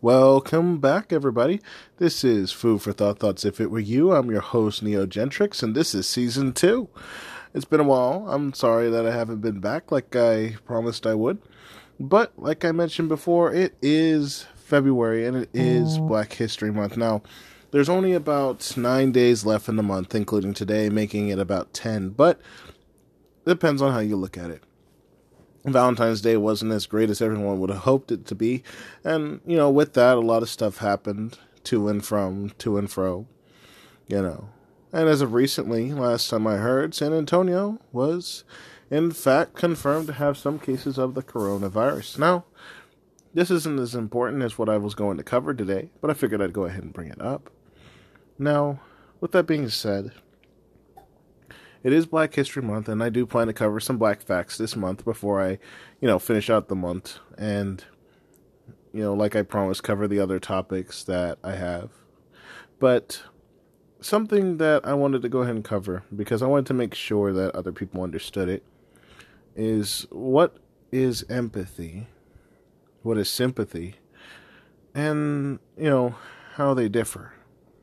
Welcome back, everybody. This is Food for Thought Thoughts If It Were You. I'm your host, Neogentrix, and this is Season 2. It's been a while. I'm sorry that I haven't been back like I promised I would. But, like I mentioned before, it is February, and it is Black History Month. Now, there's only about 9 days left in the month, including today, making it about 10. But it depends on how you look at it. Valentine's Day wasn't as great as everyone would have hoped it to be. And, with that, a lot of stuff happened to and fro, And as of recently, last time I heard, San Antonio was, in fact, confirmed to have some cases of the coronavirus. Now, this isn't as important as what I was going to cover today, but I figured I'd go ahead and bring it up. Now, with that being said, it is Black History Month, and I do plan to cover some black facts this month before I, finish out the month and, like I promised, cover the other topics that I have. But something that I wanted to go ahead and cover, because I wanted to make sure that other people understood it, is what is empathy, what is sympathy, and, how they differ.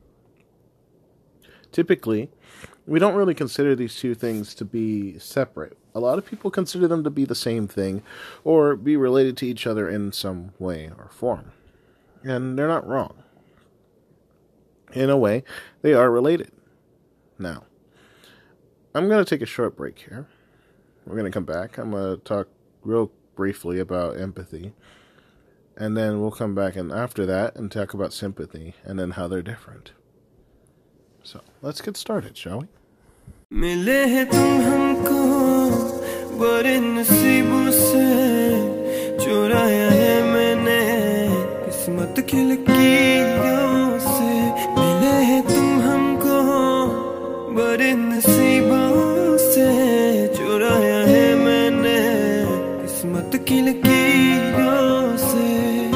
Typically, we don't really consider these two things to be separate. A lot of people consider them to be the same thing or be related to each other in some way or form. And they're not wrong. In a way, they are related. Now, I'm going to take a short break here. We're going to come back. I'm going to talk real briefly about empathy. And then we'll come back and after that and talk about sympathy and then how they're different. So, let's get started, shall we? मिले हैं तुम हमको बड़े नसीबों से चुराया है मैंने किस्मत की लकीरों से मिले हैं तुम हमको बड़े नसीबों से चुराया है मैंने किस्मत की लकीरों से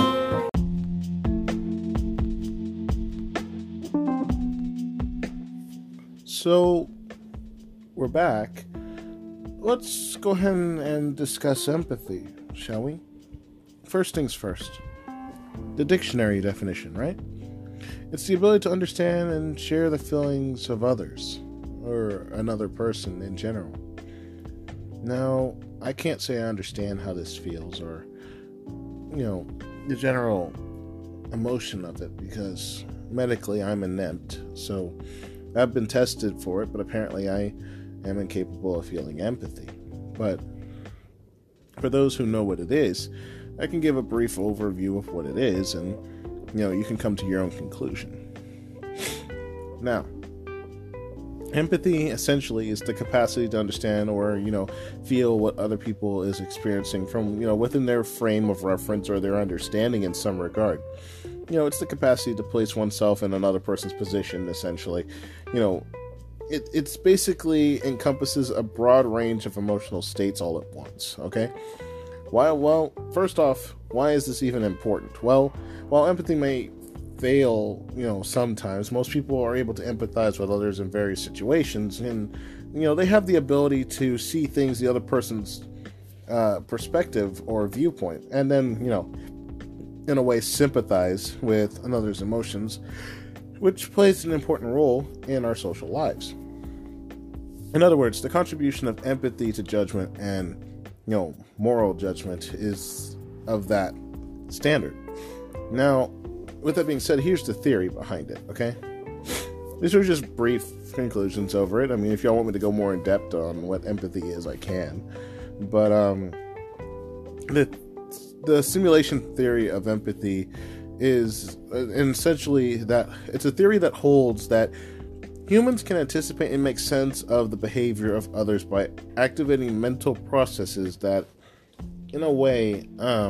So, we're back. Let's go ahead and discuss empathy, shall we? First things first. The dictionary definition, right? It's the ability to understand and share the feelings of others, or another person in general. Now, I can't say I understand how this feels, or, the general emotion of it, because medically I'm inept, so I've been tested for it, but apparently I am incapable of feeling empathy. But for those who know what it is, I can give a brief overview of what it is, and, you can come to your own conclusion. Now, empathy essentially is the capacity to understand or, feel what other people is experiencing from, within their frame of reference or their understanding in some regard. It's the capacity to place oneself in another person's position, essentially. It's basically encompasses a broad range of emotional states all at once, okay? Well, first off, why is this even important? Well, while empathy may fail, sometimes, most people are able to empathize with others in various situations, and, they have the ability to see things the other person's perspective or viewpoint, and then, in a way, sympathize with another's emotions, which plays an important role in our social lives. In other words, the contribution of empathy to judgment and, moral judgment is of that standard. Now, with that being said, here's the theory behind it, okay? These are just brief conclusions over it. I mean, if y'all want me to go more in depth on what empathy is, I can. But, the simulation theory of empathy is essentially that it's a theory that holds that humans can anticipate and make sense of the behavior of others by activating mental processes that, in a way,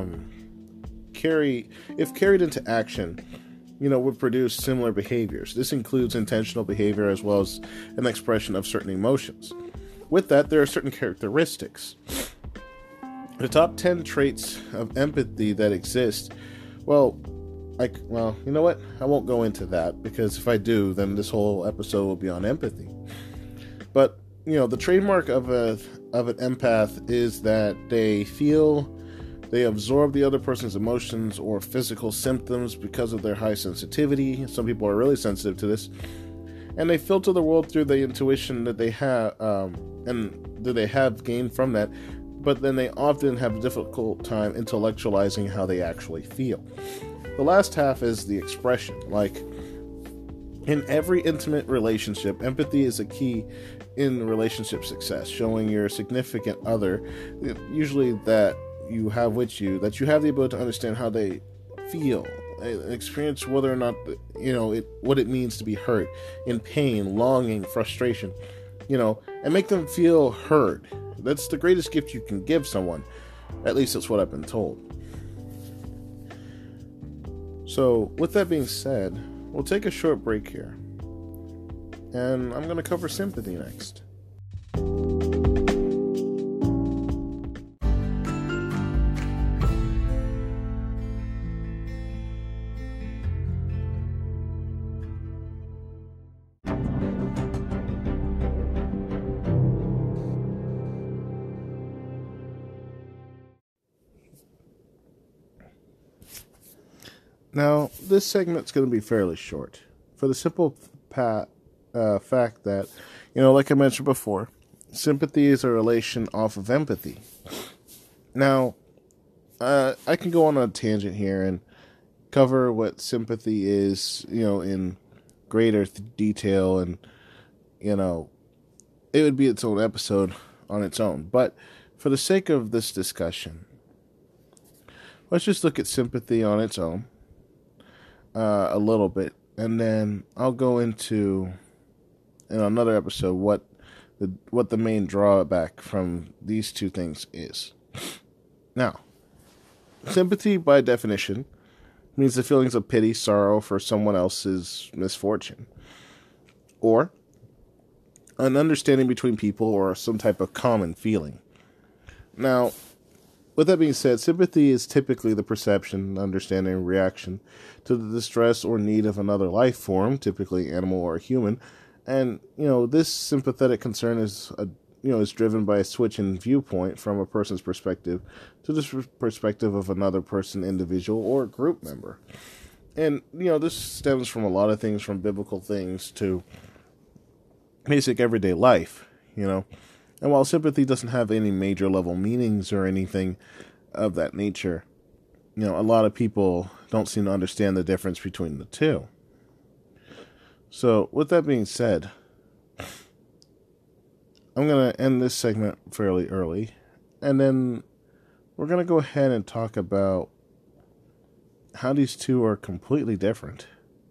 if carried into action, would produce similar behaviors. This includes intentional behavior as well as an expression of certain emotions. With that, there are certain characteristics. The top 10 traits of empathy that exist, well, you know what? I won't go into that, because if I do, then this whole episode will be on empathy. But, the trademark of an empath is that they feel They absorb the other person's emotions or physical symptoms because of their high sensitivity. Some people are really sensitive to this. And they filter the world through the intuition that they have, and that they have gained from that. But then they often have a difficult time intellectualizing how they actually feel. The last half is the expression. Like, in every intimate relationship, empathy is a key in relationship success, showing your significant other, usually that you have with you, that you have the ability to understand how they feel, experience whether or not, what it means to be hurt, in pain, longing, frustration, and make them feel heard. That's the greatest gift you can give someone. At least that's what I've been told. So, with that being said, we'll take a short break here. And I'm going to cover sympathy next. Now, this segment's going to be fairly short, for the simple fact that, like I mentioned before, sympathy is a relation off of empathy. Now, I can go on a tangent here and cover what sympathy is, in greater detail, and, it would be its own episode on its own. But for the sake of this discussion, let's just look at sympathy on its own. A little bit, and then I'll go into in another episode what the main drawback from these two things is. Now, sympathy by definition means the feelings of pity, sorrow for someone else's misfortune, or an understanding between people, or some type of common feeling. Now, with that being said, sympathy is typically the perception, understanding, reaction to the distress or need of another life form, typically animal or human. And, this sympathetic concern is driven by a switch in viewpoint from a person's perspective to the perspective of another person, individual, or group member. And, this stems from a lot of things, from biblical things to basic everyday life, And while sympathy doesn't have any major level meanings or anything of that nature, a lot of people don't seem to understand the difference between the two. So, with that being said, I'm going to end this segment fairly early, and then we're going to go ahead and talk about how these two are completely different.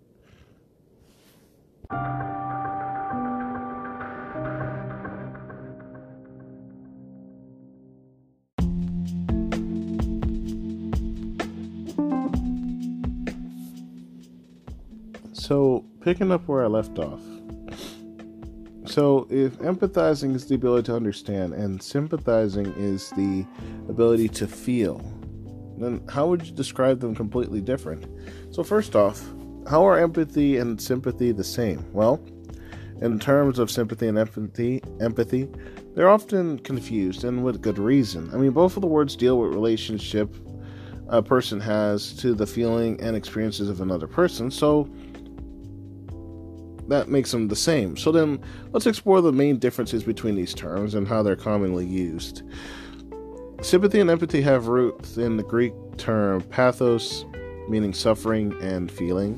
So, picking up where I left off. So, if empathizing is the ability to understand and sympathizing is the ability to feel, then how would you describe them completely different? So, first off, how are empathy and sympathy the same? Well, in terms of sympathy and empathy, they're often confused, and with good reason. I mean, both of the words deal with relationship a person has to the feeling and experiences of another person, so that makes them the same. So then, let's explore the main differences between these terms and how they're commonly used. Sympathy and empathy have roots in the Greek term pathos, meaning suffering and feeling.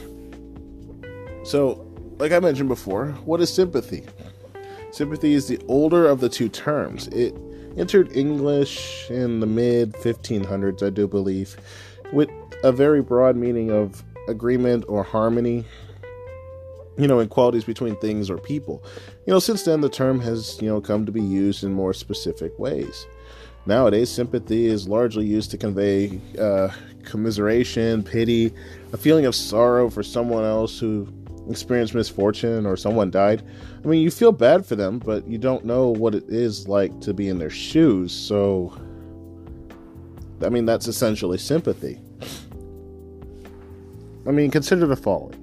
So, like I mentioned before, what is sympathy? Sympathy is the older of the two terms. It entered English in the mid-1500s, I do believe, with a very broad meaning of agreement or harmony, in qualities between things or people. Since then, the term has, come to be used in more specific ways. Nowadays, sympathy is largely used to convey commiseration, pity, a feeling of sorrow for someone else who experienced misfortune or someone died. I mean, you feel bad for them, but you don't know what it is like to be in their shoes. So, I mean, that's essentially sympathy. I mean, consider the following.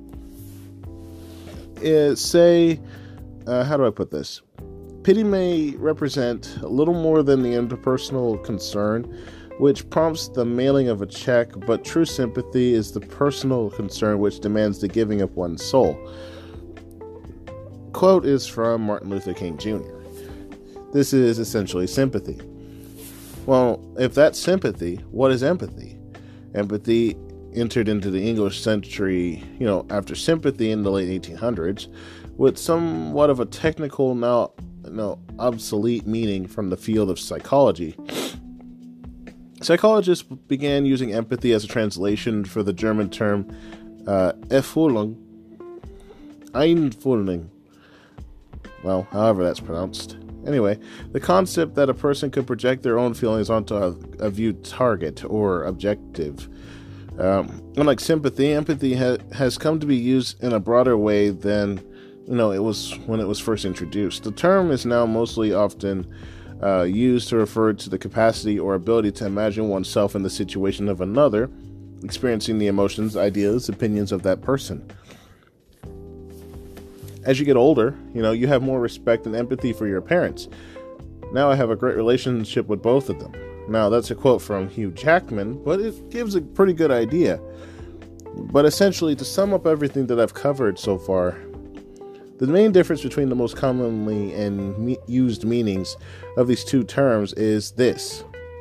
How do I put this? Pity may represent a little more than the interpersonal concern which prompts the mailing of a check, but true sympathy is the personal concern which demands the giving of one's soul. Quote is from Martin Luther King Jr. This is essentially sympathy. Well, if that's sympathy, what is empathy? Empathy entered into the English century, after sympathy in the late 1800s, with somewhat of a technical, now obsolete meaning from the field of psychology. Psychologists began using empathy as a translation for the German term Erfüllung, Einfühlung. Well, however that's pronounced. Anyway, the concept that a person could project their own feelings onto a viewed target or objective. Unlike sympathy, empathy has come to be used in a broader way than it was when it was first introduced. The term is now mostly often used to refer to the capacity or ability to imagine oneself in the situation of another, experiencing the emotions, ideas, opinions of that person. As you get older, you have more respect and empathy for your parents. Now I have a great relationship with both of them. Now that's a quote from Hugh Jackman, but it gives a pretty good idea. But essentially, to sum up everything that I've covered so far, the main difference between the most commonly used meanings of these two terms is this.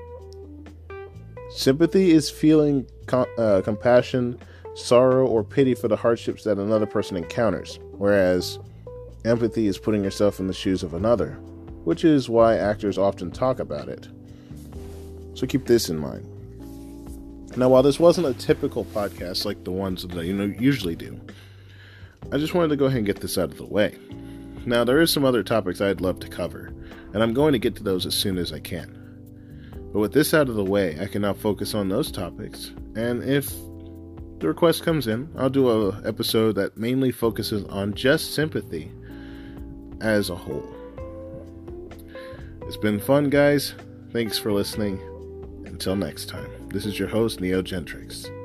Sympathy is feeling compassion, sorrow, or pity for the hardships that another person encounters, whereas empathy is putting yourself in the shoes of another, which is why actors often talk about it. So keep this in mind. Now, while this wasn't a typical podcast like the ones that I usually do, I just wanted to go ahead and get this out of the way. Now, there is some other topics I'd love to cover, and I'm going to get to those as soon as I can. But with this out of the way, I can now focus on those topics, and if the request comes in, I'll do an episode that mainly focuses on just sympathy as a whole. It's been fun, guys. Thanks for listening. Until next time, this is your host, Neo Gentrix.